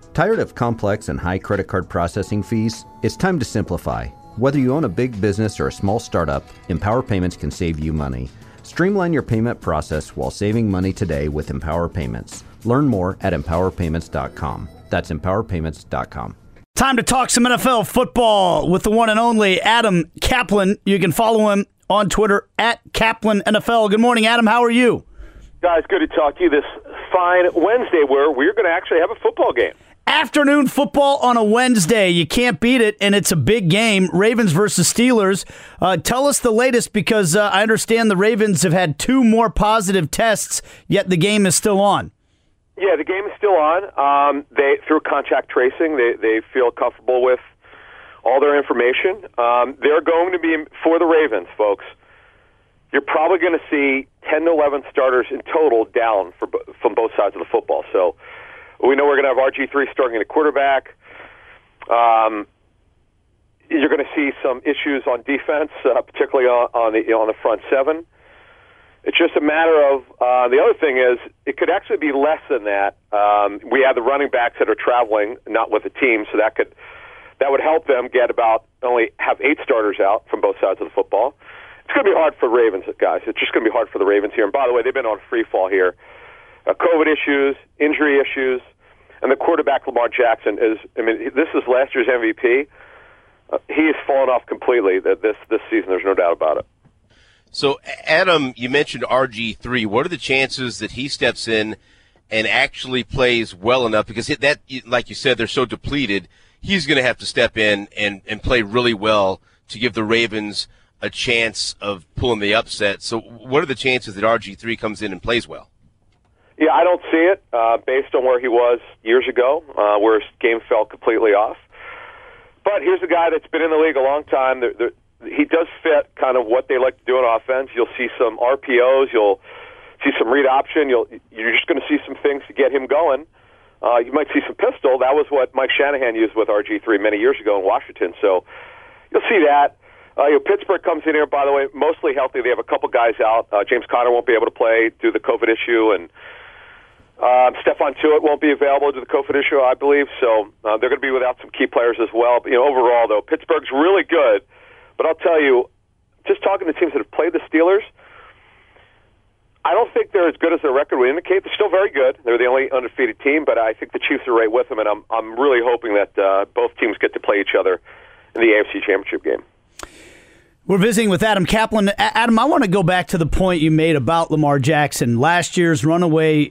Tired of complex and high credit card processing fees? It's time to simplify. Whether you own a big business or a small startup, Empower Payments can save you money. Streamline your payment process while saving money today with Empower Payments. Learn more at empowerpayments.com. That's empowerpayments.com. Time to talk some NFL football with the one and only Adam Kaplan. You can follow him on Twitter at Kaplan NFL. Good morning, Adam. How are you? Guys, good to talk to you this fine Wednesday where we're going to actually have a football game. Afternoon football on a Wednesday. You can't beat it, and it's a big game. Ravens versus Steelers. Tell us the latest, because I understand the Ravens have had 2 more positive tests, yet the game is still on. Yeah, the game is still on. They through contact tracing, they feel comfortable with all their information. They're going to be, for the Ravens, folks, you're probably going to see 10 to 11 starters in total down from both sides of the football. So we know we're going to have RG3 starting at quarterback. You're going to see some issues on defense, particularly on the front seven. It's just a matter of the other thing is it could actually be less than that. We have the running backs that are traveling, not with the team, so that would help them get only have 8 starters out from both sides of the football. It's going to be hard for Ravens, guys. It's just going to be hard for the Ravens here. And by the way, they've been on free fall here. COVID issues, injury issues, and the quarterback, Lamar Jackson, this is last year's MVP. He has fallen off completely this season. There's no doubt about it. So, Adam, you mentioned RG3. What are the chances that he steps in and actually plays well enough? Because that, like you said, they're so depleted. He's going to have to step in and play really well to give the Ravens a chance of pulling the upset. So what are the chances that RG3 comes in and plays well? Yeah, I don't see it based on where he was years ago, where his game fell completely off. But here's a guy that's been in the league a long time. He does fit kind of what they like to do on offense. You'll see some RPOs. You'll see some read option. You're just going to see some things to get him going. You might see some pistol. That was what Mike Shanahan used with RG3 many years ago in Washington. So you'll see that. Pittsburgh comes in here, by the way, mostly healthy. They have a couple guys out. James Conner won't be able to play due to the COVID issue, and Stephon Tuitt won't be available due to the COVID issue, I believe. So they're going to be without some key players as well. But, overall, though, Pittsburgh's really good. But I'll tell you, just talking to teams that have played the Steelers, I don't think they're as good as their record would indicate. They're still very good. They're the only undefeated team, but I think the Chiefs are right with them, and I'm really hoping that both teams get to play each other in the AFC Championship game. We're visiting with Adam Kaplan. Adam, I want to go back to the point you made about Lamar Jackson, last year's runaway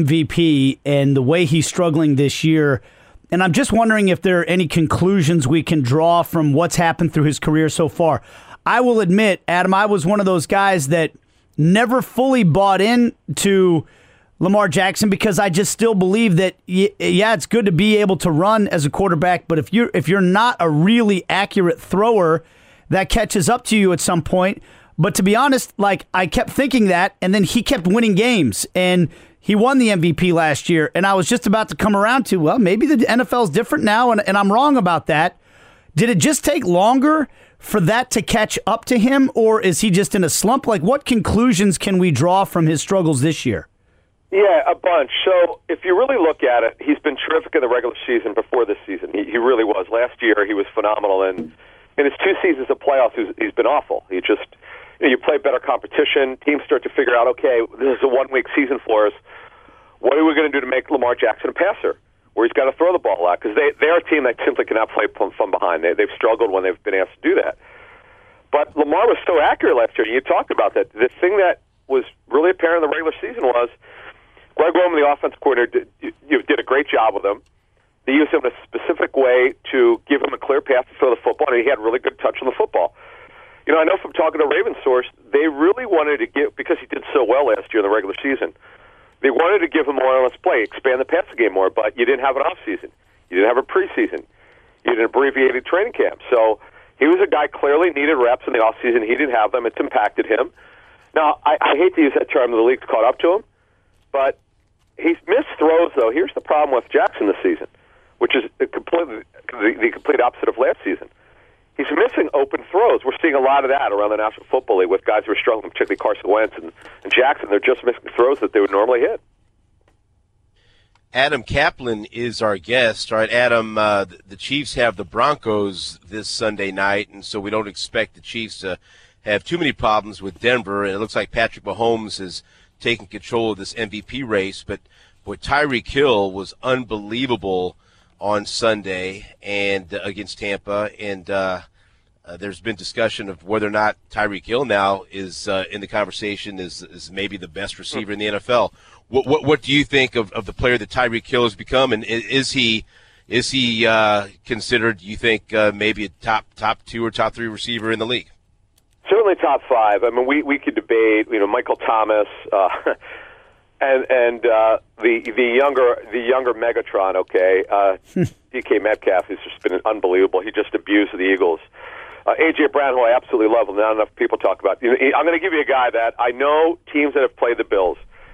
MVP, and the way he's struggling this year. And I'm just wondering if there are any conclusions we can draw from what's happened through his career so far. I will admit, Adam, I was one of those guys that never fully bought into Lamar Jackson because I just still believe that, yeah, it's good to be able to run as a quarterback, but if you're not a really accurate thrower, that catches up to you at some point. But to be honest, I kept thinking that, and then he kept winning games, and he won the MVP last year, and I was just about to come around to, well, maybe the NFL's different now, and I'm wrong about that. Did it just take longer for that to catch up to him, or is he just in a slump? What conclusions can we draw from his struggles this year? Yeah, a bunch. So if you really look at it, he's been terrific in the regular season before this season. He really was. Last year, he was phenomenal, and in his 2 seasons of playoffs, he's been awful. You play better competition. Teams start to figure out, okay, this is a 1-week season for us. What are we going to do to make Lamar Jackson a passer, where he's got to throw the ball out? Because they're a team that simply cannot play from behind. They've struggled when they've been asked to do that. But Lamar was so accurate last year. You talked about that. The thing that was really apparent in the regular season was Greg Roman, the offensive coordinator, did a great job with him. They used him in a specific way to give him a clear path to throw the football, and he had really good touch on the football. I know from talking to Ravens source, they really wanted to give, because he did so well last year in the regular season, they wanted to give him more honest play, expand the passing game more, but you didn't have an off-season. You didn't have a preseason. You didn't abbreviated training camp. So he was a guy clearly needed reps in the off-season. He didn't have them. It's impacted him. Now, I hate to use that term, the league's caught up to him, but he's missed throws, though. Here's the problem with Jackson this season, which is the complete opposite of last season. He's missing open throws. We're seeing a lot of that around the National Football League with guys who are struggling, particularly Carson Wentz and Jackson. They're just missing throws that they would normally hit. Adam Kaplan is our guest. All right, Adam, the Chiefs have the Broncos this Sunday night, and so we don't expect the Chiefs to have too many problems with Denver. And it looks like Patrick Mahomes is taking control of this MVP race. But boy, Tyreek Hill was unbelievable on Sunday and against Tampa, and there's been discussion of whether or not Tyreek Hill now is in the conversation is maybe the best receiver in the NFL. What do you think of the player that Tyreek Hill has become, and is he considered, you think, maybe a top 2 or top 3 receiver in the league? Certainly top 5. I mean, we could debate, Michael Thomas, and the younger Megatron. Okay, DK Metcalf, who's just been unbelievable. He just abused the Eagles. A.J. Brown, who I absolutely love, and not enough people talk about. I'm going to give you a guy that I know teams that have played the Bills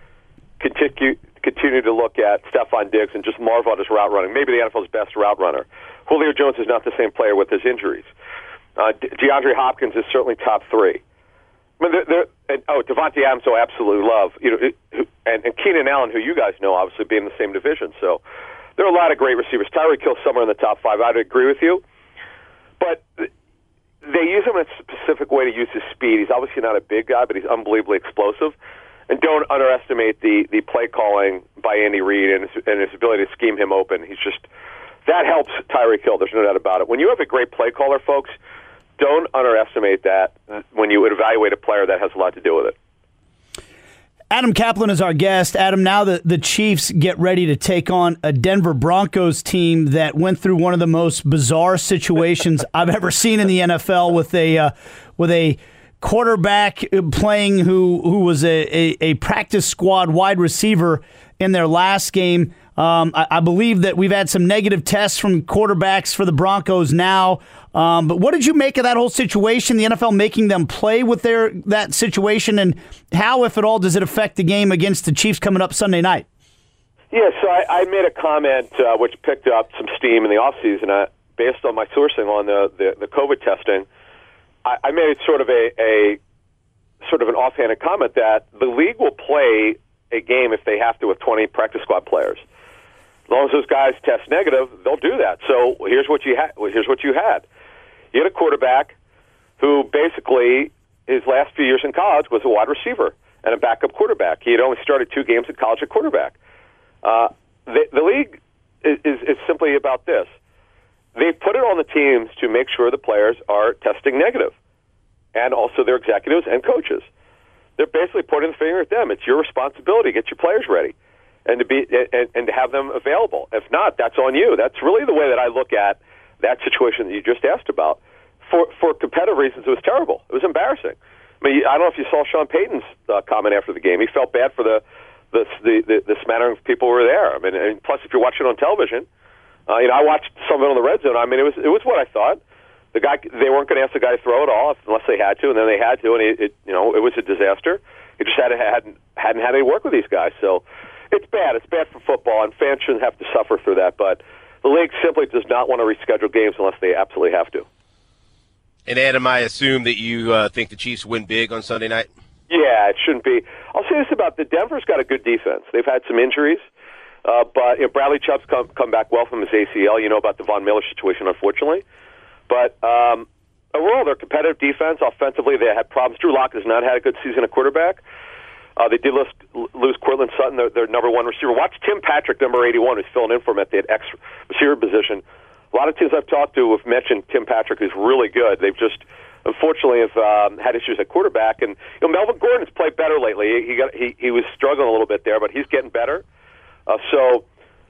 continue to look at Stephon Diggs and just marvel at his route running. Maybe the NFL's best route runner. Julio Jones is not the same player with his injuries. DeAndre Hopkins is certainly top 3. I mean, Devontae Adams, who I absolutely love. And Keenan Allen, who you guys know, obviously being in the same division. So there are a lot of great receivers. Tyreek Hill somewhere in the top 5. I'd agree with you. But they use him in a specific way to use his speed. He's obviously not a big guy, but he's unbelievably explosive. And don't underestimate the play calling by Andy Reid and his ability to scheme him open. That helps Tyreek Hill. There's no doubt about it. When you have a great play caller, folks, don't underestimate that when you evaluate a player. That has a lot to do with it. Adam Kaplan is our guest. Adam, now the Chiefs get ready to take on a Denver Broncos team that went through one of the most bizarre situations I've ever seen in the NFL with a quarterback playing who was a practice squad wide receiver in their last game. I believe that we've had some negative tests from quarterbacks for the Broncos now. But what did you make of that whole situation, the NFL making them play with that situation, and how, if at all, does it affect the game against the Chiefs coming up Sunday night? Yeah, so I made a comment which picked up some steam in the offseason based on my sourcing on the COVID testing. I made sort of an offhanded comment that the league will play a game if they have to with 20 practice squad players. As long as those guys test negative, they'll do that. So here's what you had. You had a quarterback who basically his last few years in college was a wide receiver and a backup quarterback. He had only started 2 games at college at quarterback. The league is simply about this. They've put it on the teams to make sure the players are testing negative, and also their executives and coaches. They're basically pointing the finger at them. It's your responsibility to get your players ready and to have them available. If not, that's on you. That's really the way that I look at that situation that you just asked about. For competitive reasons, it was terrible. It was embarrassing. I mean, I don't know if you saw Sean Payton's comment after the game. He felt bad for the smattering of people who were there. I mean, and plus, if you're watching on television, I watched some of it on the red zone. I mean, it was what I thought. They weren't going to ask the guy to throw it all unless they had to, and then they had to, and it was a disaster. He just hadn't had any work with these guys. So it's bad. It's bad for football, and fans shouldn't have to suffer through that. But the league simply does not want to reschedule games unless they absolutely have to. And Adam, I assume that you think the Chiefs win big on Sunday night? Yeah, it shouldn't be. I'll say this about Denver's got a good defense. They've had some injuries, but Bradley Chubb's come back well from his ACL. You know about the Von Miller situation, unfortunately. But overall, they're competitive defense. Offensively, they had problems. Drew Lock has not had a good season at quarterback. They did lose Courtland Sutton, their number 1 receiver. Watch Tim Patrick, number 81, who's filling in for him at the X receiver position. A lot of teams I've talked to have mentioned Tim Patrick, who's really good. They've just, unfortunately, have had issues at quarterback. And Melvin Gordon's played better lately. He was struggling a little bit there, but he's getting better. So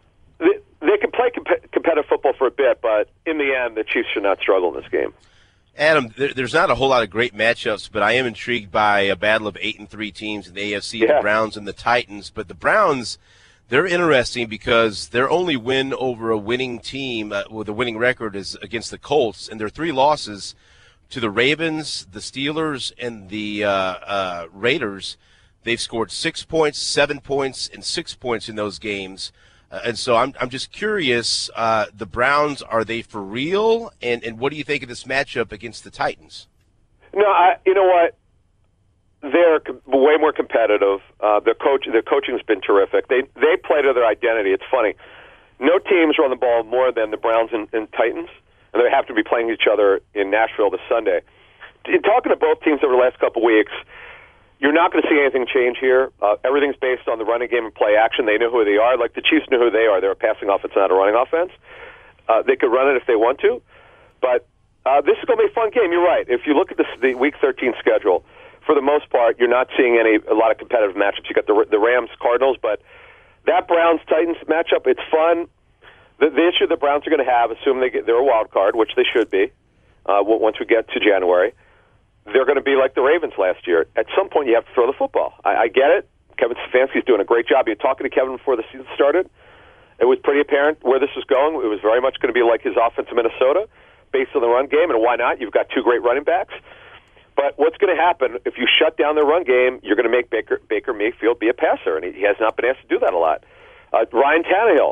they can play competitive football for a bit, but in the end, the Chiefs should not struggle in this game. Adam, there's not a whole lot of great matchups, but I am intrigued by a battle of 8-3 teams in the AFC, the Browns and the Titans. But the Browns, they're interesting because their only win over a winning team with a winning record is against the Colts, and their 3 losses to the Ravens, the Steelers, and the Raiders. They've scored 6 points, 7 points, and 6 points in those games. And so I'm just curious, the Browns, are they for real? And what do you think of this matchup against the Titans? No, you know what? they're way more competitive. Their coaching's been terrific. They play to their identity. It's funny. No teams run the ball more than the Browns and Titans, and they have to be playing each other in Nashville this Sunday. In talking to both teams over the last couple of weeks, you're not going to see anything change here. Everything's based on the running game and play action. They know who they are. Like the Chiefs know who they are. They're a passing offense, not a running offense. They could run it if they want to, but this is going to be a fun game. You're right. If you look at the Week 13 schedule, for the most part, you're not seeing a lot of competitive matchups. You got the Rams, Cardinals, but that Browns-Titans matchup, it's fun. The issue the Browns are going to have, assuming they're a wild card, which they should be once we get to January, they're going to be like the Ravens last year. At some point, you have to throw the football. I get it. Kevin Stefanski's doing a great job. You're talking to Kevin before the season started. It was pretty apparent where this was going. It was very much going to be like his offense in Minnesota, based on the run game, and why not? You've got two great running backs. But what's going to happen if you shut down their run game? You're going to make Baker Mayfield be a passer, and he has not been asked to do that a lot. Ryan Tannehill,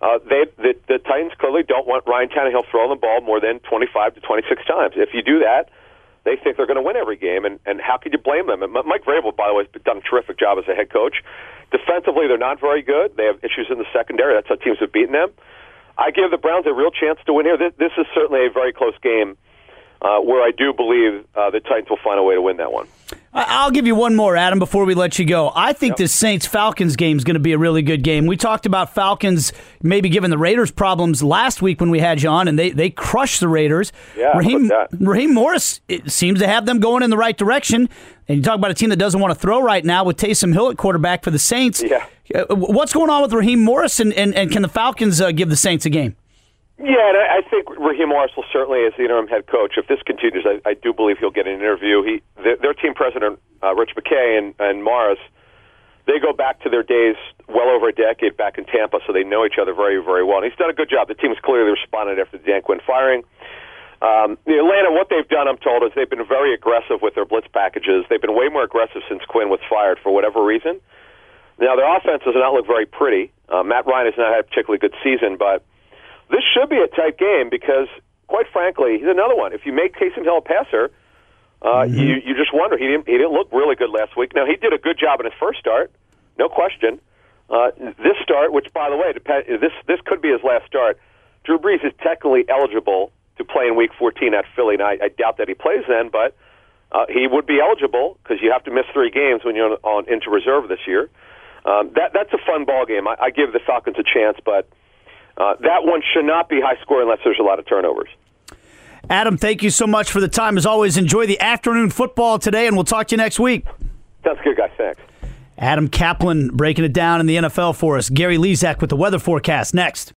the Titans clearly don't want Ryan Tannehill throwing the ball more than 25 to 26 times. If you do that, they think they're going to win every game, and how could you blame them? And Mike Vrabel, by the way, has done a terrific job as a head coach. Defensively, they're not very good. They have issues in the secondary. That's how teams have beaten them. I give the Browns a real chance to win here. This is certainly a very close game where I do believe the Titans will find a way to win that one. I'll give you one more, Adam, before we let you go. I think this Saints-Falcons game is going to be a really good game. We talked about Falcons maybe giving the Raiders problems last week when we had you on, and they crushed the Raiders. Yeah, Raheem Morris seems to have them going in the right direction. And you talk about a team that doesn't want to throw right now with Taysom Hill at quarterback for the Saints. Yeah. What's going on with Raheem Morris, and can the Falcons give the Saints a game? Yeah, and I think Raheem Morris will certainly, as the interim head coach, if this continues, I do believe he'll get an interview. Their team president, Rich McKay, and Morris, they go back to their days well over a decade back in Tampa, so they know each other very, very well. And he's done a good job. The team has clearly responded after the Dan Quinn firing. Atlanta, what they've done, I'm told, is they've been very aggressive with their blitz packages. They've been way more aggressive since Quinn was fired for whatever reason. Now, their offense does not look very pretty. Matt Ryan has not had a particularly good season, but this should be a tight game because, quite frankly, he's another one. If you make Taysom Hill a passer, you just wonder. He didn't look really good last week. Now, he did a good job in his first start, no question. This start, which, by the way, this could be his last start. Drew Brees is technically eligible to play in Week 14 at Philly. Now, I doubt that he plays then, but he would be eligible because you have to miss 3 games when you're into reserve this year. That's a fun ball game. I give the Falcons a chance, but that one should not be high score unless there's a lot of turnovers. Adam, thank you so much for the time. As always, enjoy the afternoon football today, and we'll talk to you next week. Sounds good, guys. Thanks. Adam Kaplan breaking it down in the NFL for us. Gary Lezak with the weather forecast next.